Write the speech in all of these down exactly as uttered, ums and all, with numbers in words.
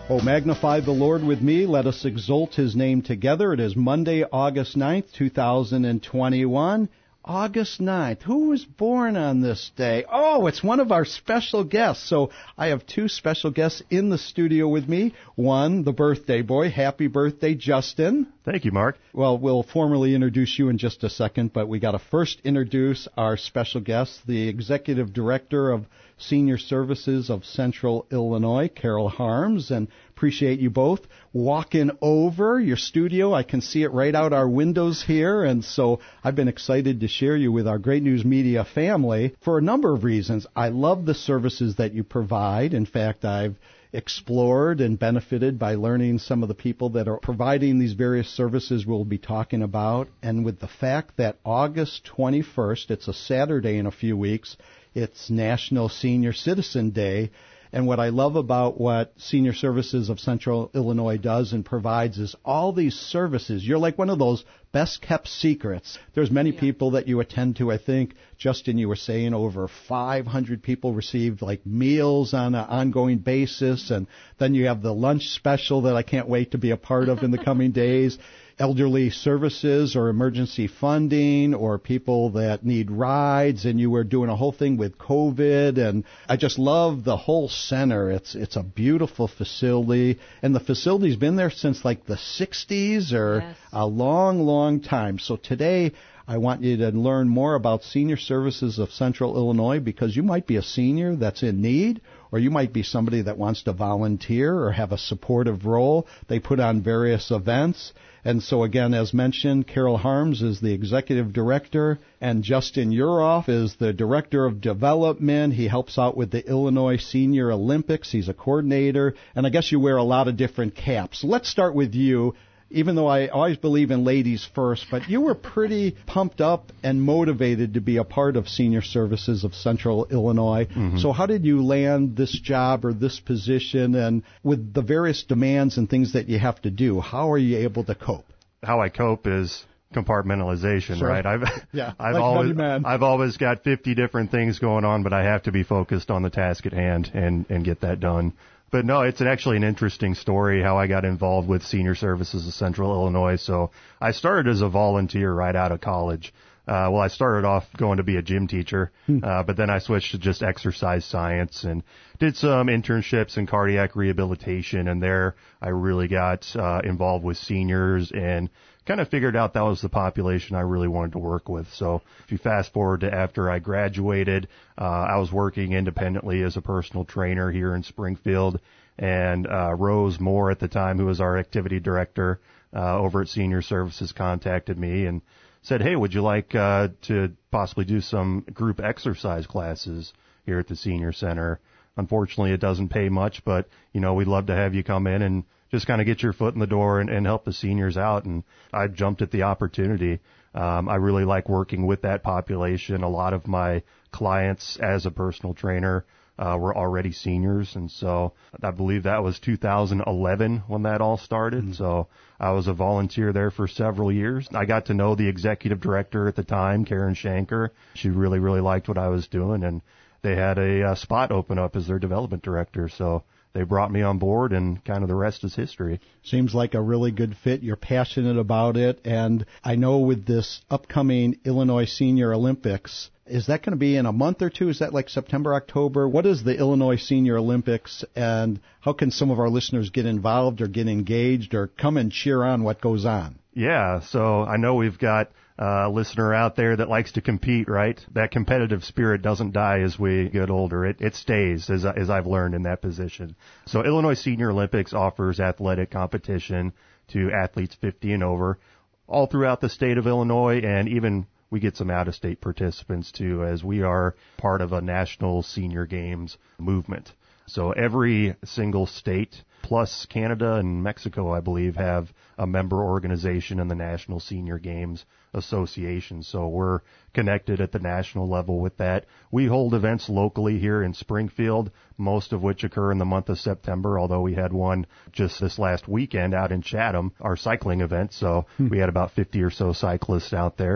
Oh, magnify the Lord with me. Let us exalt his name together. It is Monday, August ninth, two thousand twenty-one. August ninth. Who was born on this day? Oh, it's one of our special guests. So I have two special guests in the studio with me. One, the birthday boy. Happy birthday, Justin. Thank you, Mark. Well, we'll formally introduce you in just a second, but we got to first introduce our special guest, the Executive Director of Senior Services of Central Illinois, Carol Harms, and appreciate you both walking over your studio. I can see it right out our windows here, and so I've been excited to share you with our Great News Media family for a number of reasons. I love the services that you provide. In fact, I've explored and benefited by learning some of the people that are providing these various services we'll be talking about. And with the fact that August twenty-first, it's a Saturday in a few weeks, it's National Senior Citizen Day. And what I love about what Senior Services of Central Illinois does and provides is all these services. You're like one of those best-kept secrets. There's many yeah. people that you attend to. I think, Justin, you were saying over five hundred people received like meals on an ongoing basis. And then you have the lunch special that I can't wait to be a part of in the coming days. Elderly services or emergency funding or people that need rides, and you were doing a whole thing with COVID, and I just love the whole center. It's it's a beautiful facility, and the facility's been there since like the sixties or yes. a long, long time. So today I want you to learn more about Senior Services of Central Illinois, because you might be a senior that's in need, or you might be somebody that wants to volunteer or have a supportive role. They put on various events. And so, again, as mentioned, Carol Harms is the Executive Director, and Justin Uroff is the Director of Development. He helps out with the Illinois Senior Olympics. He's a coordinator, and I guess you wear a lot of different caps. So let's start with you. Even though I always believe in ladies first, but you were pretty pumped up and motivated to be a part of Senior Services of Central Illinois. Mm-hmm. So how did you land this job or this position, and with the various demands and things that you have to do, how are you able to cope? How I cope is compartmentalization, sure. right? I've yeah, I've like always man. I've always got fifty different things going on, but I have to be focused on the task at hand and and get that done. But no, it's actually an interesting story how I got involved with Senior Services of Central Illinois. So I started as a volunteer right out of college. Uh, well, I started off going to be a gym teacher, uh, but then I switched to just exercise science and did some internships in cardiac rehabilitation. And there I really got uh, involved with seniors and kind of figured out that was the population I really wanted to work with. So if you fast forward to after I graduated, uh, I was working independently as a personal trainer here in Springfield, and uh, Rose Moore at the time, who was our activity director uh, over at Senior Services, contacted me and said, hey, would you like uh, to possibly do some group exercise classes here at the Senior Center? Unfortunately, it doesn't pay much, but, you know, we'd love to have you come in and just kind of get your foot in the door and, and help the seniors out. And I jumped at the opportunity. Um, I really like working with that population. A lot of my clients as a personal trainer uh, were already seniors. And so I believe that was two thousand eleven when that all started. Mm-hmm. So I was a volunteer there for several years. I got to know the executive director at the time, Karen Shanker. She really, really liked what I was doing, and they had a, a spot open up as their development director. So they brought me on board, and kind of the rest is history. Seems like a really good fit. You're passionate about it. And I know with this upcoming Illinois Senior Olympics, is that going to be in a month or two? Is that like September, October? What is the Illinois Senior Olympics, and how can some of our listeners get involved or get engaged or come and cheer on what goes on? Yeah, so I know we've got a listener out there that likes to compete, right? That competitive spirit doesn't die as we get older. It, it stays, as, as I've learned in that position. So Illinois Senior Olympics offers athletic competition to athletes fifty and over all throughout the state of Illinois, and even we get some out-of-state participants too, as we are part of a national senior games movement. So every single state, plus Canada and Mexico, I believe, have a member organization in the National Senior Games Association. So we're connected at the national level with that. We hold events locally here in Springfield, most of which occur in the month of September, although we had one just this last weekend out in Chatham, our cycling event. So hmm. we had about fifty or so cyclists out there, and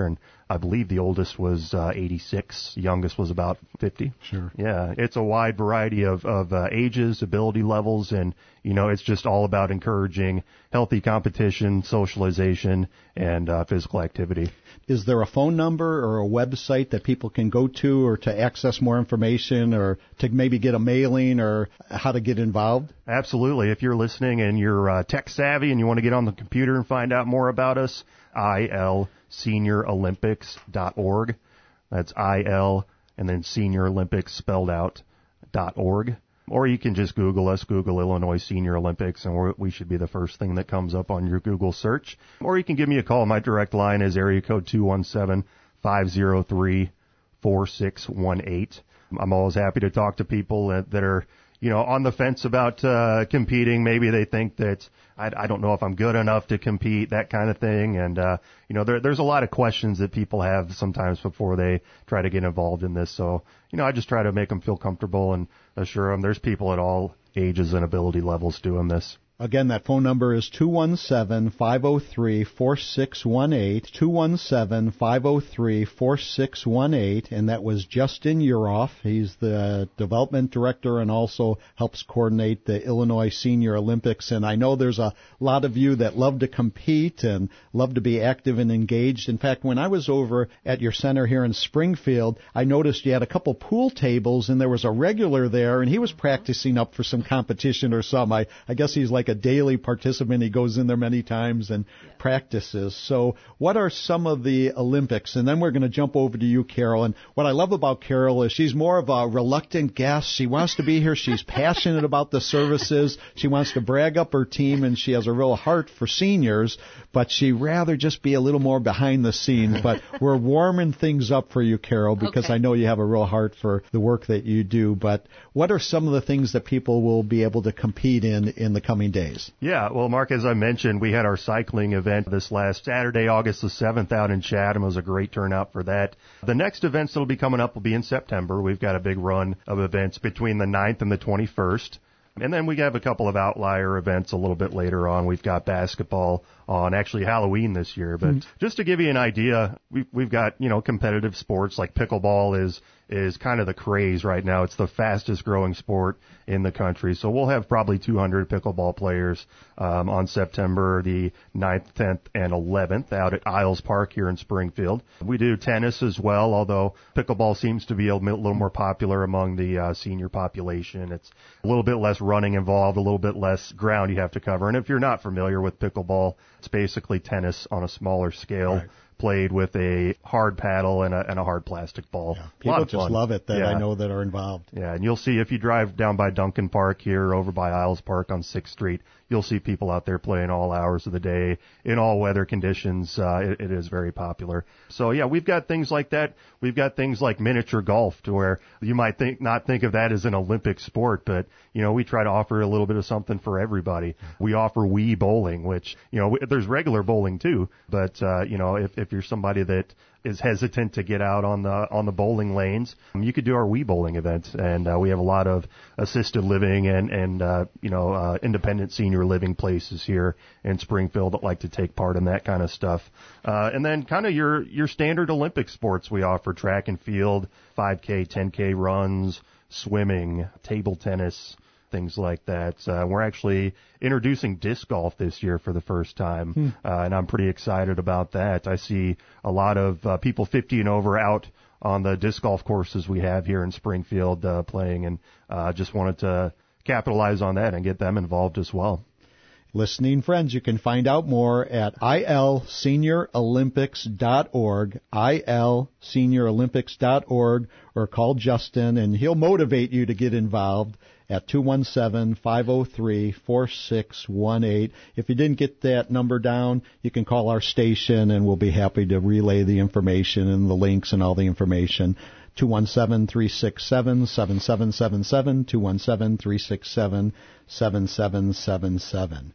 I believe the oldest was uh, eighty-six, youngest was about fifty. Sure. Yeah, it's a wide variety of, of uh, ages, ability levels, and, you know, it's just all about encouraging healthy competition, socialization, and uh, physical activity. Is there a phone number or a website that people can go to or to access more information or to maybe get a mailing or how to get involved? Absolutely. If you're listening and you're uh, tech savvy and you want to get on the computer and find out more about us, I L Senior Olympics dot org. That's I L and then Senior Olympics spelled out dot org. Or you can just Google us, Google Illinois Senior Olympics, and we're, we should be the first thing that comes up on your Google search. Or you can give me a call. My direct line is area code two one seven, five zero three, four six one eight. I'm always happy to talk to people that, that are, you know, on the fence about uh, competing. Maybe they think that I, I don't know if I'm good enough to compete, that kind of thing. And, uh, you know, there, there's a lot of questions that people have sometimes before they try to get involved in this. So, you know, I just try to make them feel comfortable and assure them there's people at all ages and ability levels doing this. Again, that phone number is two one seven, five zero three, four six one eight, two one seven, five zero three, four six one eight, and that was Justin Uroff. He's the development director and also helps coordinate the Illinois Senior Olympics. And I know there's a lot of you that love to compete and love to be active and engaged. In fact, when I was over at your center here in Springfield, I noticed you had a couple pool tables, and there was a regular there, and he was practicing up for some competition or some. I, I guess he's like a daily participant. He goes in there many times and yeah. practices. So what are some of the Olympics? And then we're going to jump over to you, Carol. And what I love about Carol is she's more of a reluctant guest. She wants to be here. She's passionate about the services. She wants to brag up her team, and she has a real heart for seniors, but she'd rather just be a little more behind the scenes. But we're warming things up for you, Carol, because okay. I know you have a real heart for the work that you do. But what are some of the things that people will be able to compete in in the coming days? Yeah, well, Mark, as I mentioned, we had our cycling event this last Saturday, August the seventh, out in Chatham. It was a great turnout for that. The next events that will be coming up will be in September. We've got a big run of events between the ninth and the twenty-first. And then we have a couple of outlier events a little bit later on. We've got basketball on actually Halloween this year. But mm-hmm. just to give you an idea, we've, we've got, you know, competitive sports like pickleball is is kind of the craze right now. It's the fastest growing sport in the country. So we'll have probably two hundred pickleball players um, on September the ninth, tenth, and eleventh out at Isles Park here in Springfield. We do tennis as well, although pickleball seems to be a little more popular among the uh, senior population. It's a little bit less running involved, a little bit less ground you have to cover. And if you're not familiar with pickleball, it's basically tennis on a smaller scale. Right. Played with a hard paddle and a, and a hard plastic ball. Yeah, people just fun. love it that yeah. I know that are involved. Yeah, and you'll see if you drive down by Duncan Park here over by Isles Park on sixth Street, you'll see people out there playing all hours of the day in all weather conditions. Uh, it, it is very popular. So yeah, we've got things like that. We've got things like miniature golf, to where you might think not think of that as an Olympic sport, but you know we try to offer a little bit of something for everybody. We offer Wii bowling, which you know there's regular bowling too, but uh, you know if, if you're somebody that is hesitant to get out on the on the bowling lanes, you could do our Wii bowling event, and uh, we have a lot of assisted living and and uh, you know uh, independent senior living places here in Springfield that like to take part in that kind of stuff. Uh, and then kind of your your standard Olympic sports we offer: track and field, five K, ten K runs, swimming, table tennis, things like that. Uh, we're actually introducing disc golf this year for the first time, hmm. uh, and I'm pretty excited about that. I see a lot of uh, people fifty and over out on the disc golf courses we have here in Springfield uh, playing, and uh, just wanted to capitalize on that and get them involved as well. Listening friends, you can find out more at I L Senior Olympics dot org, I L Senior Olympics dot org, or call Justin, and he'll motivate you to get involved at two one seven, five zero three, four six one eight. If you didn't get that number down, you can call our station, and we'll be happy to relay the information and the links and all the information. two one seven, three six seven, seven seven seven seven, two one seven, three six seven, seven seven seven seven.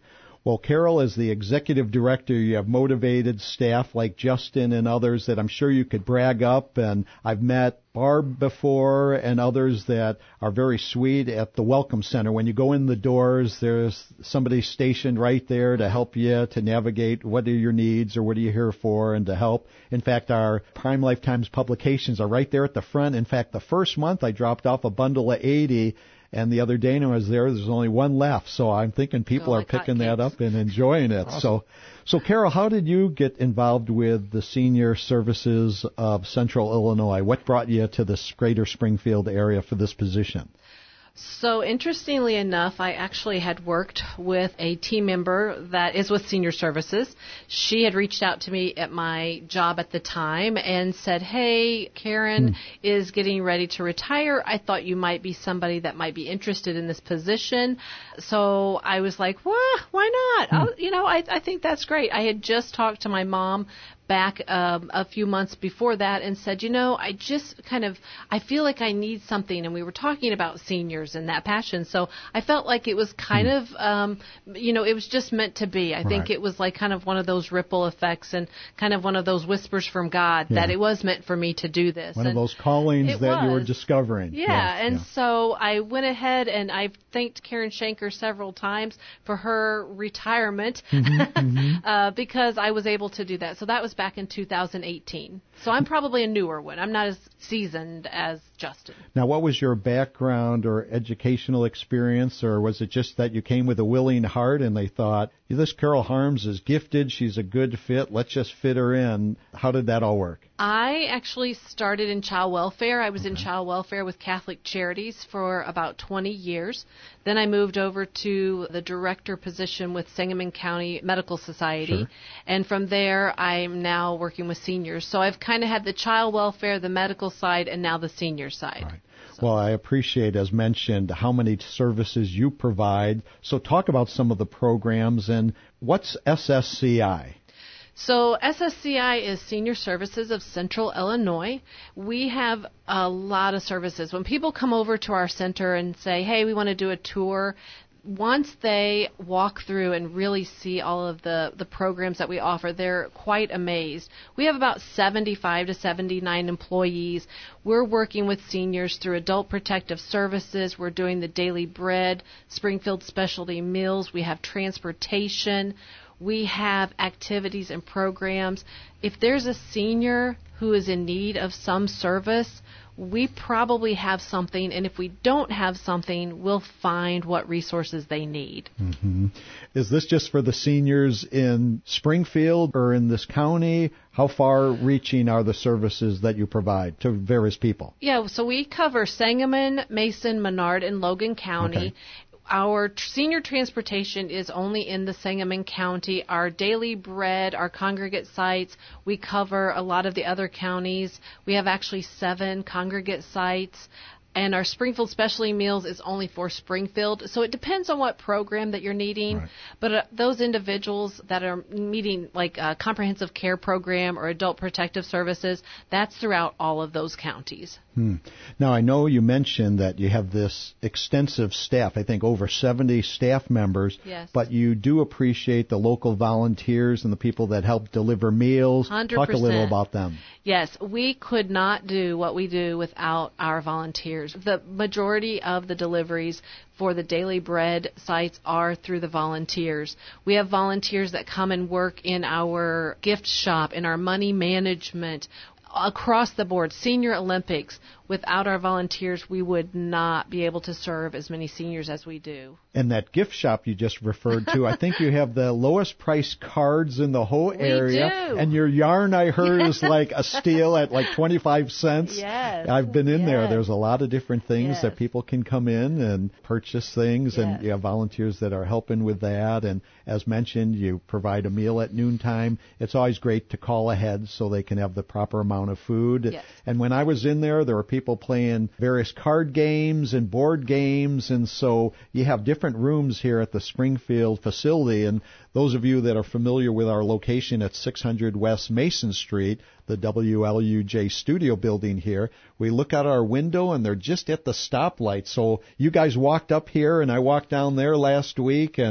Well, Carol, as the executive director, you have motivated staff like Justin and others that I'm sure you could brag up. And I've met Barb before and others that are very sweet at the Welcome Center. When you go in the doors, there's somebody stationed right there to help you to navigate what are your needs or what are you here for and to help. In fact, our Prime Lifetimes publications are right there at the front. In fact, the first month I dropped off a bundle of eighty. And the other day when I was there, there's only one left. So I'm thinking people oh, are picking that kids. up and enjoying it. Awesome. So, so Carol, how did you get involved with the senior services of Central Illinois? What brought you to this greater Springfield area for this position? So interestingly enough, I actually had worked with a team member that is with Senior Services. She had reached out to me at my job at the time and said, hey, Karen hmm. is getting ready to retire. I thought you might be somebody that might be interested in this position. So I was like, well, why not? Hmm. I'll, you know, I, I think that's great. I had just talked to my mom back um, a few months before that and said, you know, I just kind of, I feel like I need something. And we were talking about seniors and that passion. So I felt like it was kind mm. of, um, you know, it was just meant to be. I right. think it was like kind of one of those ripple effects and kind of one of those whispers from God yeah. that it was meant for me to do this. One and of those callings that was. you were discovering. Yeah. Yes, and yeah. so I went ahead and I've thanked Karen Shanker several times for her retirement mm-hmm, mm-hmm. uh, because I was able to do that. So that was back in two thousand eighteen. So I'm probably a newer one. I'm not as seasoned as Justin. Now, what was your background or educational experience, or was it just that you came with a willing heart and they thought, this Carol Harms is gifted, she's a good fit, let's just fit her in? How did that all work? I actually started in child welfare. I was okay. in child welfare with Catholic Charities for about twenty years. Then I moved over to the director position with Sangamon County Medical Society. Sure. And from there, I'm now working with seniors. So I've kind of had the child welfare, the medical side, and now the senior side. Right. So. Well, I appreciate, as mentioned, how many services you provide. So talk about some of the programs and what's S S C I? So S S C I is Senior Services of Central Illinois. We have a lot of services. When people come over to our center and say, hey, we want to do a tour, once they walk through and really see all of the, the programs that we offer, they're quite amazed. We have about seventy-five to seventy-nine employees. We're working with seniors through Adult Protective Services. We're doing the Daily Bread, Springfield Specialty Meals. We have transportation. We have activities and programs. If there's a senior who is in need of some service, we probably have something, and if we don't have something, we'll find what resources they need. Mm-hmm. Is this just for the seniors in Springfield or in this county? How far-reaching are the services that you provide to various people? Yeah, so we cover Sangamon, Mason, Menard, and Logan County. Okay. Our tr- senior transportation is only in the Sangamon County. Our Daily Bread, our congregate sites, we cover a lot of the other counties. We have actually seven congregate sites. And our Springfield Specialty Meals is only for Springfield. So it depends on what program that you're needing. Right. But uh, those individuals that are needing like a comprehensive care program or adult protective services, that's throughout all of those counties. Hmm. Now, I know you mentioned that you have this extensive staff, I think over seventy staff members. Yes. But you do appreciate the local volunteers and the people that help deliver meals. one hundred percent. Talk a little about them. Yes, we could not do what we do without our volunteers. The majority of the deliveries for the Daily Bread sites are through the volunteers. We have volunteers that come and work in our gift shop, in our money management, across the board, Senior Olympics. Without our volunteers, we would not be able to serve as many seniors as we do. And that gift shop you just referred to, I think you have the lowest price cards in the whole area. We do. And your yarn, I heard, is like a steal at like twenty-five cents. Yes. I've been in yes. there. There's a lot of different things yes. that people can come in and purchase things. Yes. And you have volunteers that are helping with that. And as mentioned, you provide a meal at noontime. It's always great to call ahead so they can have the proper amount of food. Yes. And when I was in there, there were people playing various card games and board games, and so you have different rooms here at the Springfield facility. And those of you that are familiar with our location at six hundred West Mason Street, the W L U J studio building here, we look out our window and they're just at the stoplight. So you guys walked up here and I walked down there last week, and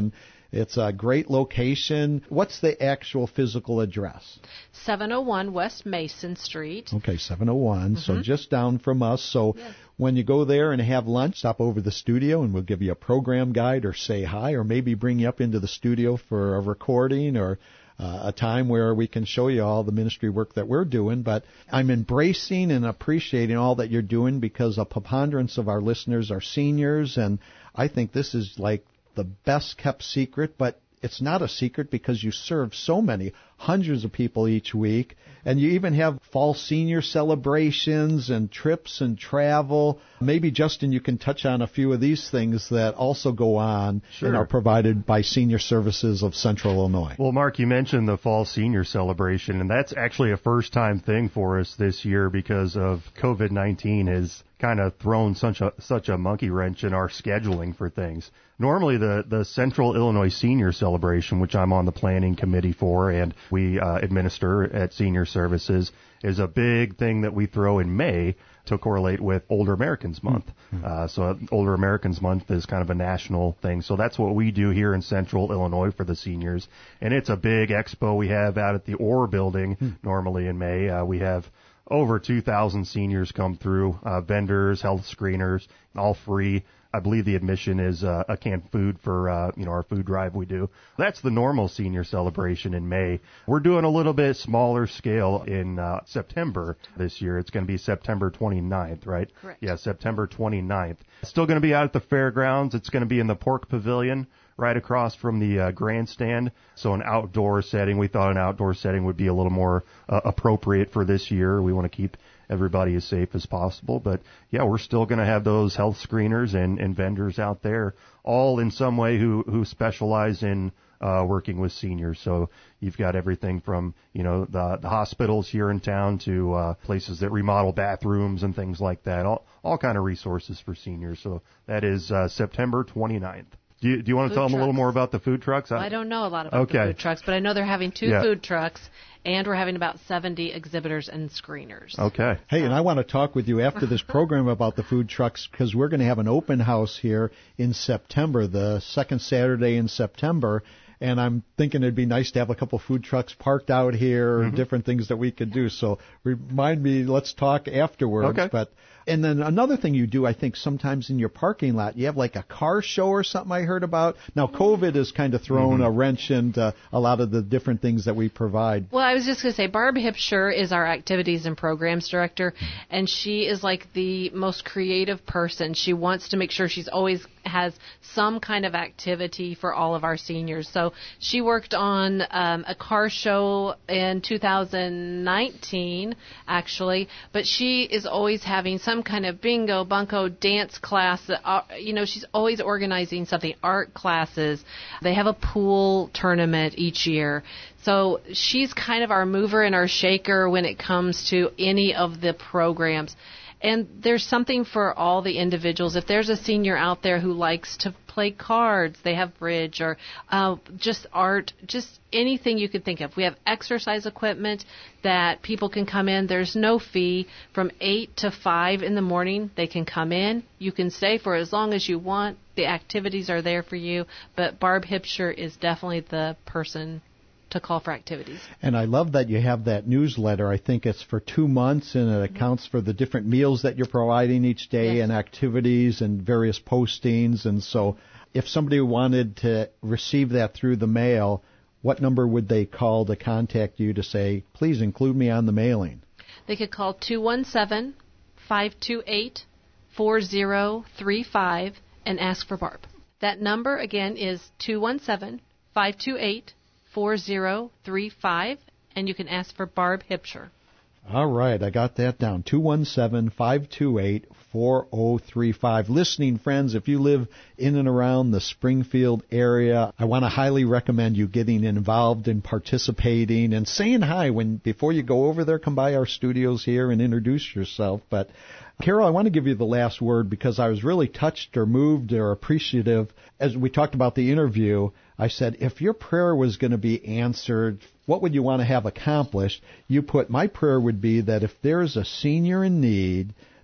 It's a great location. What's the actual physical address? seven oh one West Mason Street. Okay, seven oh one, Mm-hmm. so just down from us. So yes. When you go there and have lunch, stop over the studio and we'll give you a program guide or say hi, or maybe bring you up into the studio for a recording or uh, a time where we can show you all the ministry work that we're doing. But I'm embracing and appreciating all that you're doing because a preponderance of our listeners are seniors, and I think this is like the best kept secret, but it's not a secret because you serve so many, hundreds of people each week, and you even have fall senior celebrations and trips and travel. Maybe, Justin, you can touch on a few of these things that also go on Sure. and are provided by Senior Services of Central Illinois. Well, Mark, you mentioned the fall senior celebration, and that's actually a first-time thing for us this year because of COVID nineteen has kind of thrown such a such a monkey wrench in our scheduling for things. Normally, the, the Central Illinois Senior Celebration, which I'm on the planning committee for and we uh, administer at Senior Services, is a big thing that we throw in May to correlate with Older Americans Month. Mm-hmm. Uh, so Older Americans Month is kind of a national thing. So that's what we do here in Central Illinois for the seniors. And it's a big expo we have out at the Orr Building mm-hmm. normally in May. Uh, we have over two thousand seniors come through, uh, vendors, health screeners, all free. I believe the admission is uh, a canned food for, uh, you know, our food drive we do. That's the normal senior celebration in May. We're doing a little bit smaller scale in uh, September this year. It's going to be September twenty-ninth, right? Correct. Yeah, September twenty-ninth. Still going to be out at the fairgrounds. It's going to be in the Pork Pavilion right across from the uh, grandstand. So an outdoor setting. We thought an outdoor setting would be a little more uh, appropriate for this year. We want to keep everybody as safe as possible. But, yeah, we're still going to have those health screeners and, and vendors out there, all in some way who, who specialize in uh, working with seniors. So you've got everything from, you know, the, the hospitals here in town to uh, places that remodel bathrooms and things like that, all, all kind of resources for seniors. So that is uh, September twenty-ninth. Do you, do you want to Food tell them trucks. a little more about the food trucks? Well, I don't know a lot about Okay. the food trucks, but I know they're having two Yeah. food trucks, and we're having about seventy exhibitors and screeners. Okay. Hey, and I want to talk with you after this program about the food trucks because we're going to have an open house here in September, the second Saturday in September. And I'm thinking it'd be nice to have a couple food trucks parked out here Mm-hmm. and different things that we could do. So remind me, let's talk afterwards. Okay. But and then another thing you do, I think, sometimes in your parking lot, you have like a car show or something I heard about. Now, COVID has kind of thrown Mm-hmm. a wrench into a lot of the different things that we provide. Well, I was just going to say, Barb Hipsher is our activities and programs director, and she is like the most creative person. She wants to make sure she's always has some kind of activity for all of our seniors. So she worked on um, a car show in two thousand nineteen, actually, but she is always having some kind of bingo, bunko, dance class. That, uh, you know, she's always organizing something, art classes. They have a pool tournament each year. So she's kind of our mover and our shaker when it comes to any of the programs. And there's something for all the individuals. If there's a senior out there who likes to play cards, they have bridge or uh, just art, just anything you could think of. We have exercise equipment that people can come in. There's no fee. From eight to five in the morning, they can come in. You can stay for as long as you want. The activities are there for you. But Barb Hipsher is definitely the person to call for activities. And I love that you have that newsletter. I think it's for two months, and it accounts for the different meals that you're providing each day Yes. and activities and various postings. And so if somebody wanted to receive that through the mail, what number would they call to contact you to say, please include me on the mailing? They could call two one seven, five two eight, four zero three five and ask for Barb. That number, again, is two one seven, five two eight, four zero three five, and you can ask for Barb Hipsher. All right, I got that down. two one seven, five two eight, four zero three five. Listening friends, if you live in and around the Springfield area, I want to highly recommend you getting involved and participating and saying hi when before you go over there. Come by our studios here and introduce yourself. But Carol, I want to give you the last word because I was really touched or moved or appreciative. As we talked about the interview, I said, if your prayer was going to be answered, what would you want to have accomplished? You put, my prayer would be that if there's a senior in need,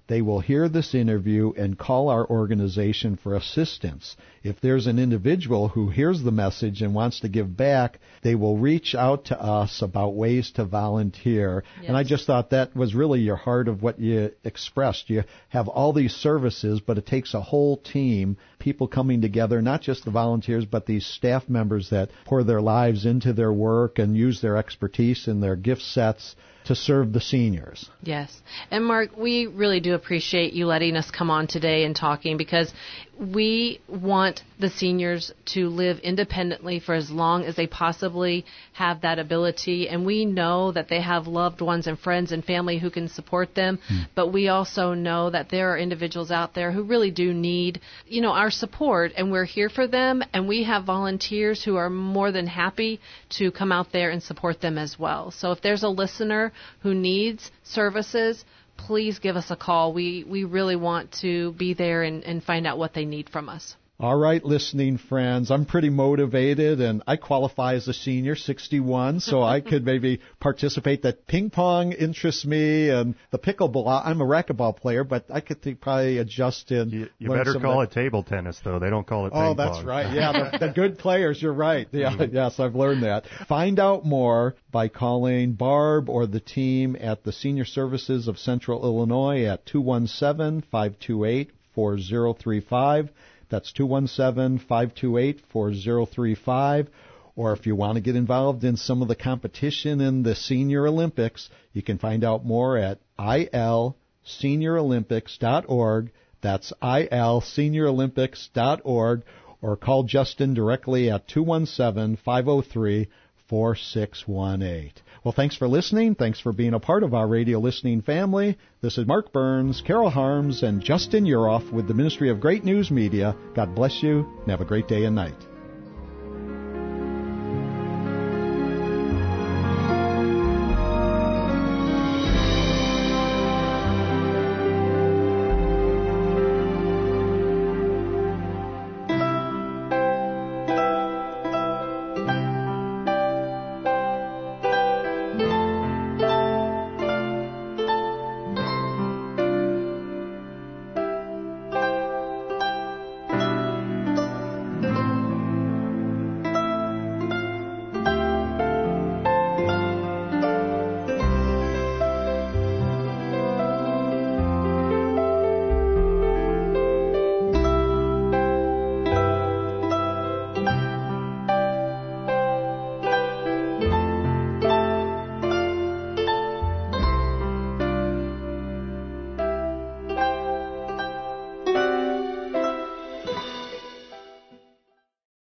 they will hear this interview and call our organization for assistance. If there's an individual who hears the message and wants to give back, they will reach out to us about ways to volunteer. Yes. And I just thought that was really your heart of what you expressed. You have all these services, but it takes a whole team, people coming together, not just the volunteers, but these staff members that pour their lives into their work and use their expertise and their gift sets to serve the seniors. Yes. And Mark, we really do appreciate you letting us come on today and talking, because we want the seniors to live independently for as long as they possibly have that ability. And we know that they have loved ones and friends and family who can support them. Hmm. But we also know that there are individuals out there who really do need, you know, our support, and we're here for them. And we have volunteers who are more than happy to come out there and support them as well. So if there's a listener who needs services, please give us a call. We we really want to be there and, and find out what they need from us. All right, listening friends, I'm pretty motivated, and I qualify as a senior, sixty-one, so I could maybe participate. That ping pong interests me, and the pickleball. I'm a racquetball player, but I could think probably adjust in. You, you better call it table tennis, though. They don't call it ping oh, pong. Oh, that's right. Yeah, the, the good players. You're right. Yeah, yes, I've learned that. Find out more by calling Barb or the team at the Senior Services of Central Illinois at two one seven, five two eight, four zero three five. That's two one seven, five two eight, four zero three five. Or if you want to get involved in some of the competition in the Senior Olympics, you can find out more at I L senior olympics dot org. That's I L senior olympics dot org. Or call Justin directly at two one seven, five zero three, four six one eight. Well, thanks for listening. Thanks for being a part of our radio listening family. This is Mark Burns, Carol Harms, and Justin Uroff with the Ministry of Great News Media. God bless you, and have a great day and night.